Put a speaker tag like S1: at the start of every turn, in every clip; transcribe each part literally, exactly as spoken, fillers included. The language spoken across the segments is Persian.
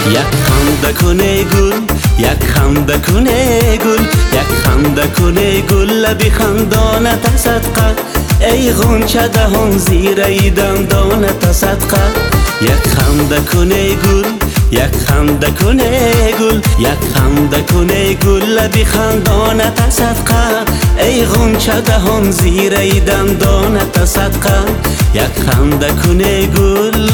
S1: یک خنده کنه گل، یک خنده کنه گل، یک خنده کنه گل لبی خندانت صدقه، ای غنچه دهان زیر ای دندانت صدقه. یک خنده کنه گل، یک خنده کنه گل، یک خنده کنه گل لبی خندانت صدقه، ای غنچه دهان زیر ای دندانت صدقه. یک خنده کنه گل.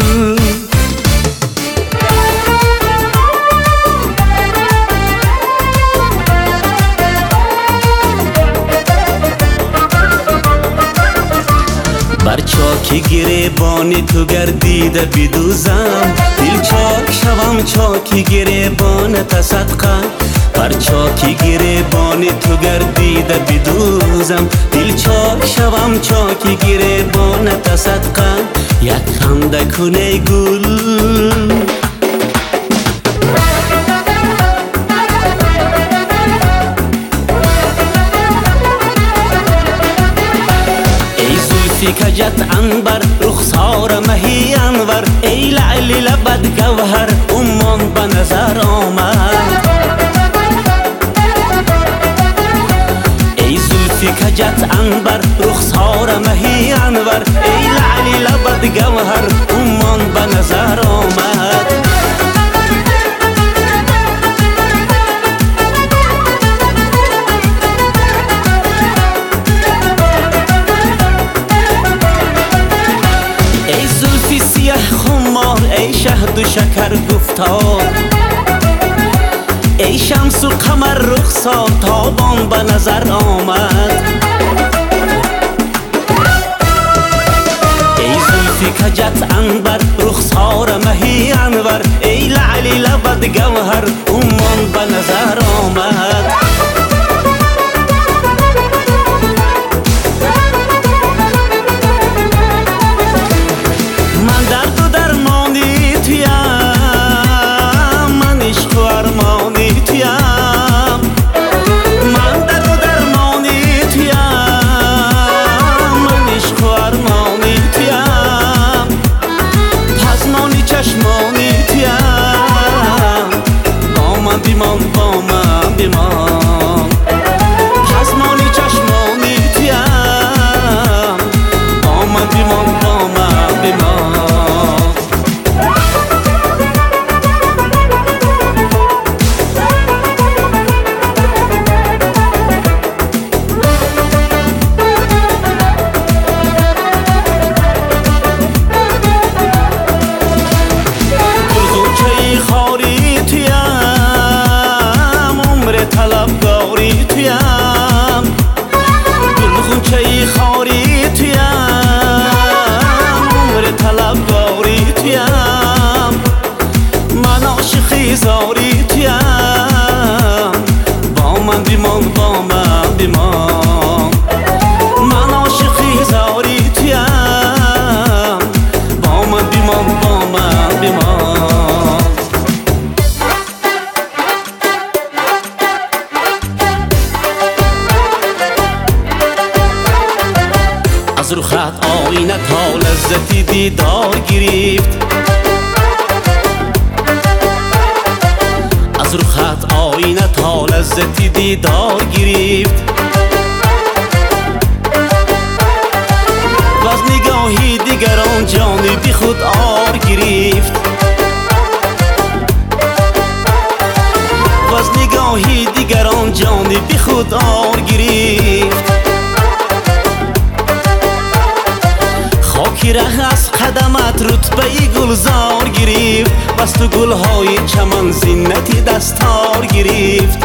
S1: بر چاک گریبان تو گردیده بدوزم، دل چاک شوم چاک گریبانت صدقه. بر چاک گریبان تو گردیده بدوزم، دل چاک شوم چاک گریبانت صدقه. یک خنده کنه گل. فی کجت عنبر رخسار مهی انور، ای لعل لبت گوهر امان به نظر آمد. ای زلفی کجت عنبر رخسار مهی انور، ای لعل لبت گوهر امان به نظر آمد. خمار ای شهد و شکر گفتار، ای شمس و قمر رخسار تابان به نظر آمد. ای زلفی کجت عنبر رخسار مهی انور، ای لعل لبت گوهر امان به نظر آمد. بیمان با من بیمان، چشمانی چشمانی تیم، با من بیمان با من بیمان. گلگوچه خاری تیم، طلبگاری تویم، گلغنچه خاری تویم، عمر طلبگاری تویم، من عاشقی زاری تویم، با من بیمان با من بیمان. من عاشقی زاری تویم، با من بیمان با من بیمان. از رخت آینه تا لذتی دیدار گرفت، از رخت آینه تا لذتی دیدار گرفت، و از نگاهی دیگران جانی بی خود آر گرفت، و از نگاهی دیگران جانی بی خود آر گرفت. خاکی ره از قدمت رتبه گلزار گرفت، بس تو گلهای چمن زینتی دستار گرفت.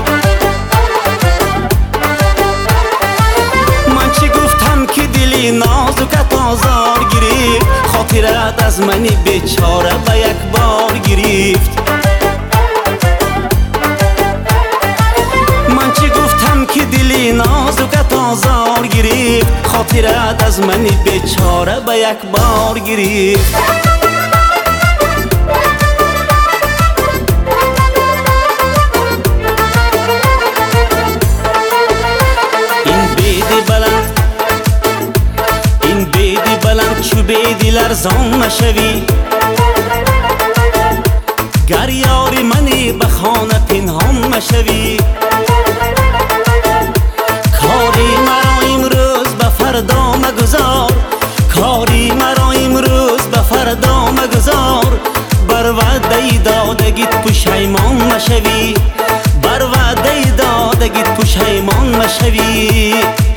S1: من چی گفتم که دلی نازکت آزار گرفت، خاطرت از منی بیچاره به یک بار گرفت. من چی گفتم که دلی نازکت آزار گرفت، خاطرت از منی بیچاره به یک بار گرفت. این بیدی بلند، این بیدی بلند چو بیدی لرزان نشوی، گر مشوی، بر وعده دادگیت پشیمان مشوی.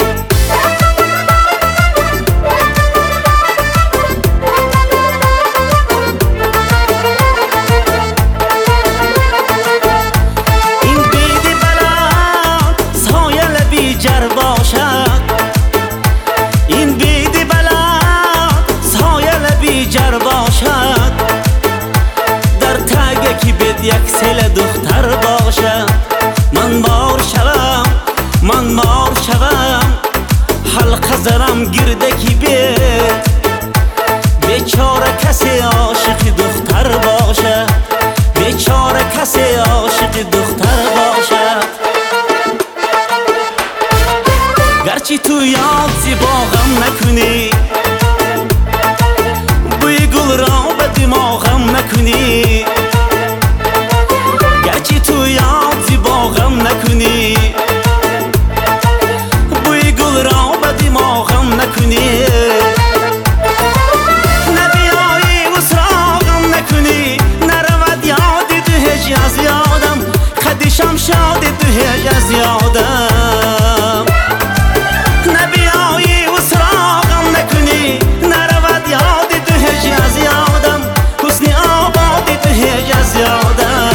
S1: این بیدی بلند سایه لبی جر باشد، این بیدی بلند سایه لبی جر باشد، در تگه کی بید یک سیل دختر باشد. من بار شوم من بار شوم حلقه زرم گرده کی بید، بیچاره کسی عاشق دختر باشد، بیچاره کسی عاشق دختر باشد. گرچه تو یاد زیبا غم نکنی، بوی گل را به دماغم نکنی، گرچه تو یاد زیبا غم نکنی، بوی گل را به دماغم نکنی. نبیایی اسراغم نکنی، نرود یادی تو هیچ از یادم، خدیشم شادی تو هیچ از یادم. نبیایی اسراغم نکنی، نرود یادی تو هیچ از یادم، حسنی آبادی تو هیچ از یادم.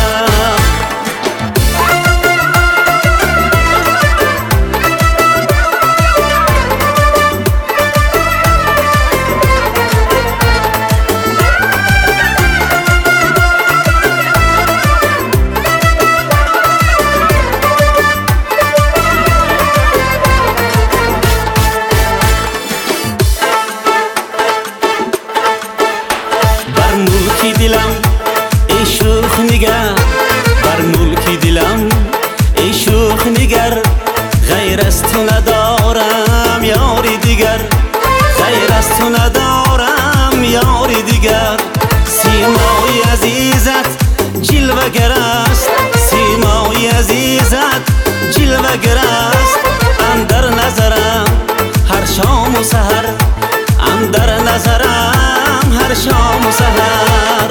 S1: بر ملکی دلم ای شوخ نگر، بر ملکی دلم ای شوخ نگر، غیر از تو ندارم یاری دیگر، غیر از تو ندارم یاری دیگر. سیمای عزیزت جلوه گر است، سیمای عزیزت جلوه گر است، اندر نظرم هر شام و سحر، اندر نظرم هر شام و سحر.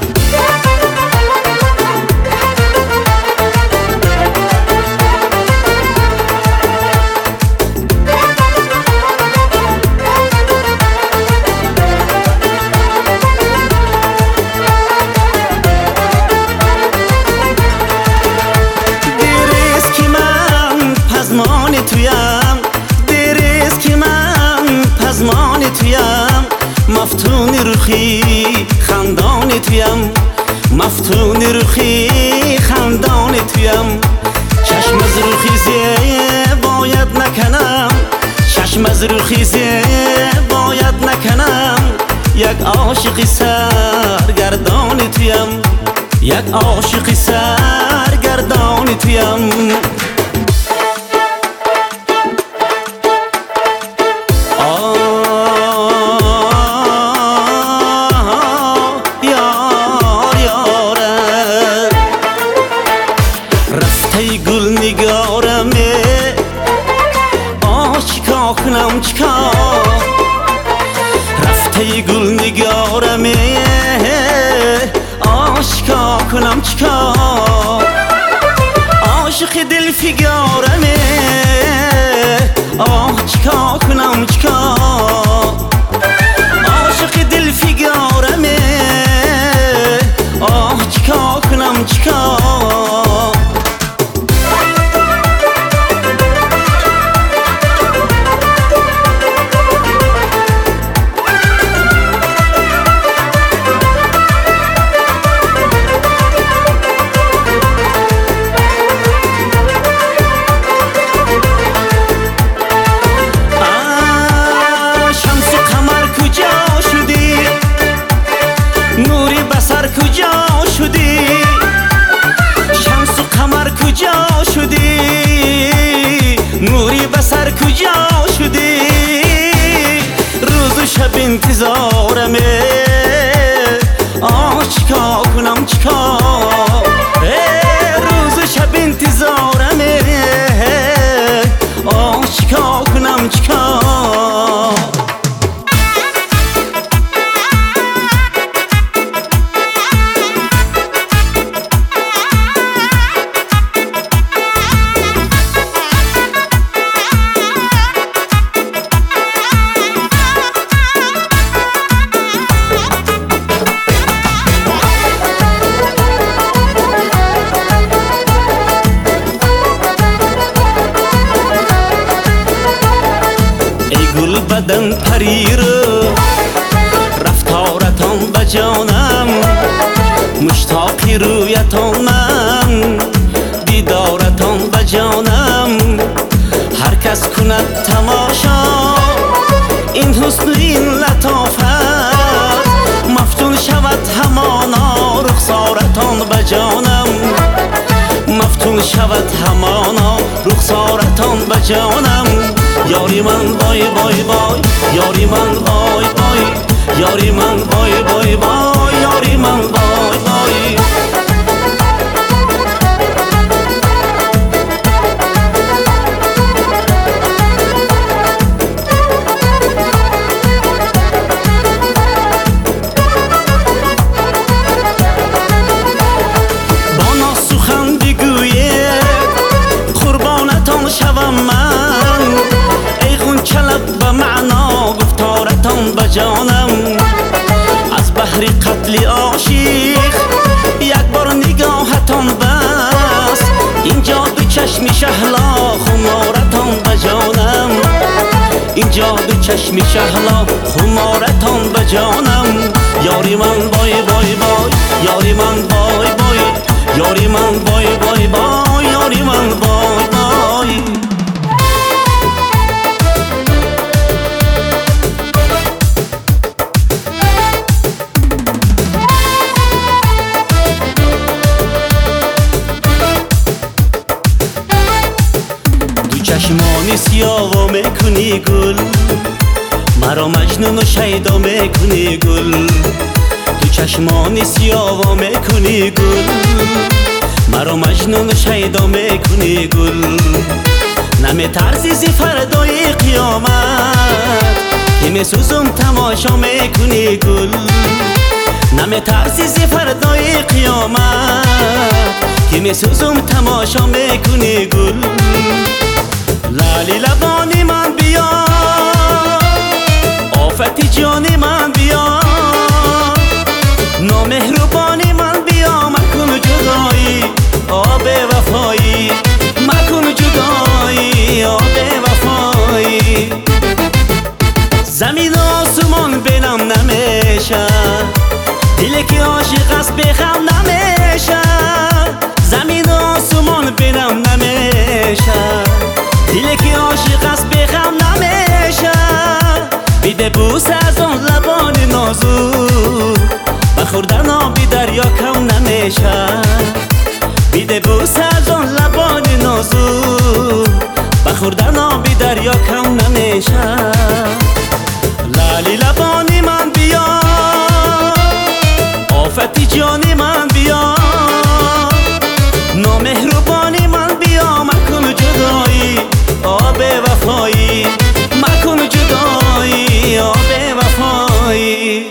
S1: دیریست که من پزمان تویم، دیریست که من پزمان تویم، مفتون رخی خندان تویم، مفتون رخی خندان تویم. چشم از رخی باید نکنم، چشم از رخی باید نکنم، یک عاشقی سرگردان تویم، یک عاشقی سرگردان تویم. رفته گل نگارمه آه چیکار کنم چیکار، رفته گل نگارمه آه چیکار کنم چیکار. عاشق دل فگارمه آه چیکار کنم چیکار، عاشق دل فگارمه آه چیکار کنم چیکار. نوری بسر کجا شدی، شمس و قمر کجا شدی، نوری بسر کجا شدی. روز و شب انتظارمه آه چیکار کنم چیکار، روز و شب انتظارمه آه چیکار کنم چیکار. ای گل بدن پری رو رفتارتان به جانم مشتاقی رویتان من دیدارتان به جانم هر کس کند تماشا این حسن این لطافت مفتون شود همانا رخسارتان به جانم مفتون شود همانا رخسارتان به جانم یاری من وای وای وای یاری من وای وای یاری من وای وای وای یاری من وای وای جانم از بحر قتل عاشق یک بار نگاهتان بس اینجا به چشم شهلا خمارتان به جانم اینجا به چشم شهلا خمارتان به جانم یاری من وای وای وای یاری من وای وای یاری من وای وای وای یاری من وای وای چشمانی سیاه و میکنی گل مرا مجنون و شیدا میکنی گل تو چشمانی سیاه و میکنی گل مرا مجنون و شیدا میکنی گل نمیترسی زی فردای قیامت که میسوزم تماشا میکنی گل نمیترسی زی فردای قیامت که میسوزم تماشا میکنی گل لالی لبانی من بیا آفتی جانی من بیا نامهربانی من بیا مکن جدایی آب وفایی مکن جدایی آب وفایی زمین آسمان بینم نمیشه دلی که عاشق است بخم نمیشه زمین آسمان بینم نمیشه دلی که عاشق است بخم نمیشه بیده بوس از اون لبان نازو بخوردن آبی دریا کم نمیشه بیده بوس از اون لبان نازو بخوردن آبی دریا کم نمیشه لالی لبانی من بیا آفتی جانی من بیا نامهربانی من بیا مکن جدایی آب وفایی مکن جدایی آب وفایی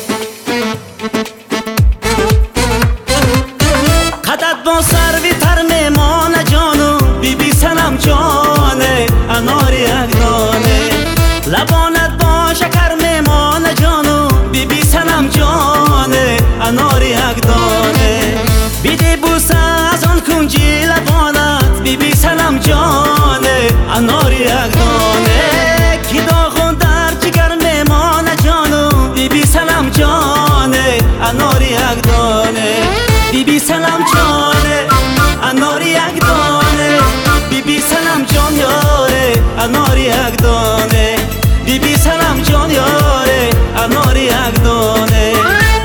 S1: قدت با سروی تر میمان جانو بی بی سنم جانه انار یک دانه لبانت با شکر میمان جانو بی بی سنم جانه انار یک دانه بیده بوسه از آن کنجی لبانت بی بی سنم جانه انار یک دانه کی داغون در جگر میمان جانو بی بی سنم جانه انار یک دانه بی بی سنم جانه انار یک دانه بی بی سنم جان یاره انار یک دانه بی بی سنم جان یاره انار یک دانه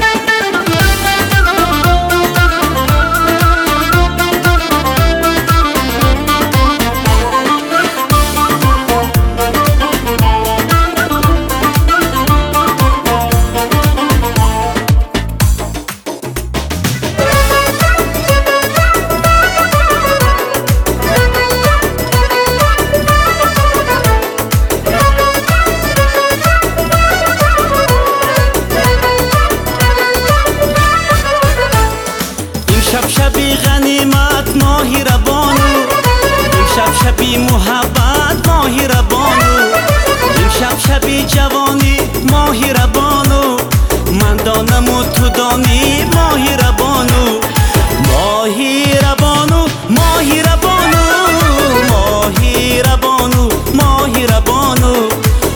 S1: شبی محبت ماهی ربانو امشب شبی جوانی ماهی ربانو من دانم و تو دانی ماهی ربانو ماهی ربانو ماهی ربانو ماهی ربانو ماهی ربانو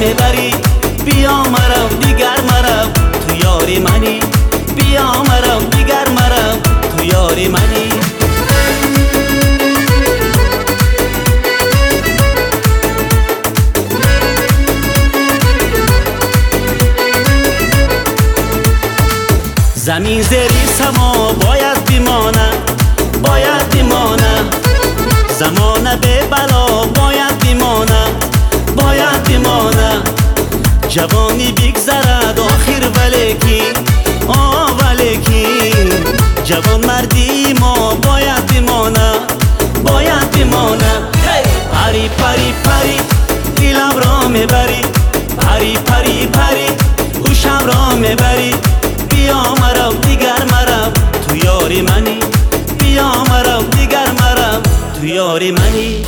S1: میبری بیا مرا دیگر مرا تو یاری منی بیا مرا دیگر مرا تو یاری منی زمین زیر سما باید بمانه باید بمانه زمانه به بلا باید بمانه باید بمانه جوانی بگذرد آخر ولیکی آه ولیکی جوان مردی ما باید بمانه باید بمانه پری پری پری دلم را میبری پری پری پری گوشم را میبری بیا مرا دیگر مرا تو یاری منی بیا مرا دیگر مرا تو یاری منی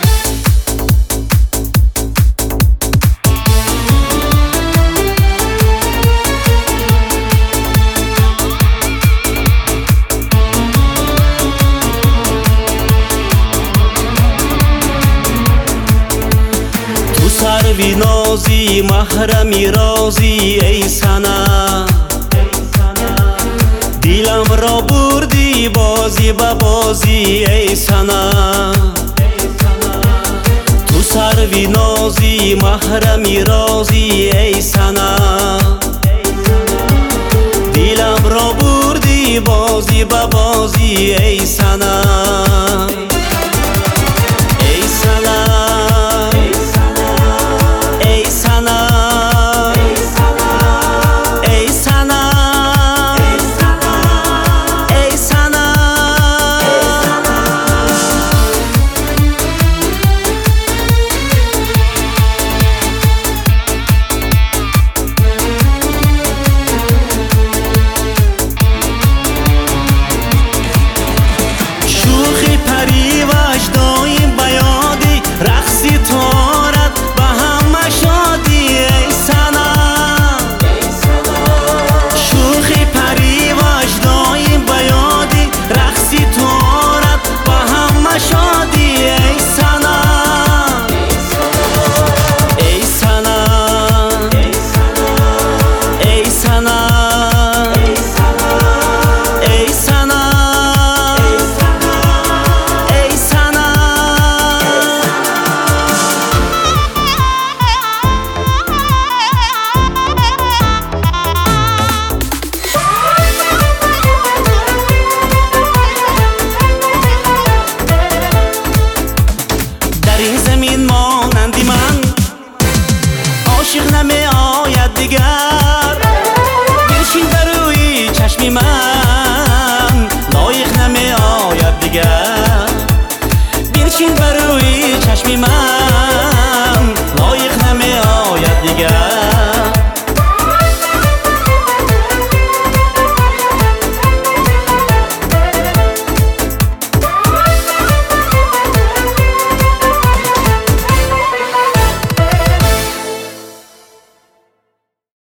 S1: تو سروی نازی محرمی رازی ای سنم دلم را بردی بازی با بازی ای سنم تو سروی نازی محرمی رازی ای سنم دلم را بردی بازی با بازی ای سنم ای سنم ای سنم ای سنم عاشق نمی آید دیگر بنشین بر روی چشمی من لایق نمی آید دیگر بنشین بر روی چشمی من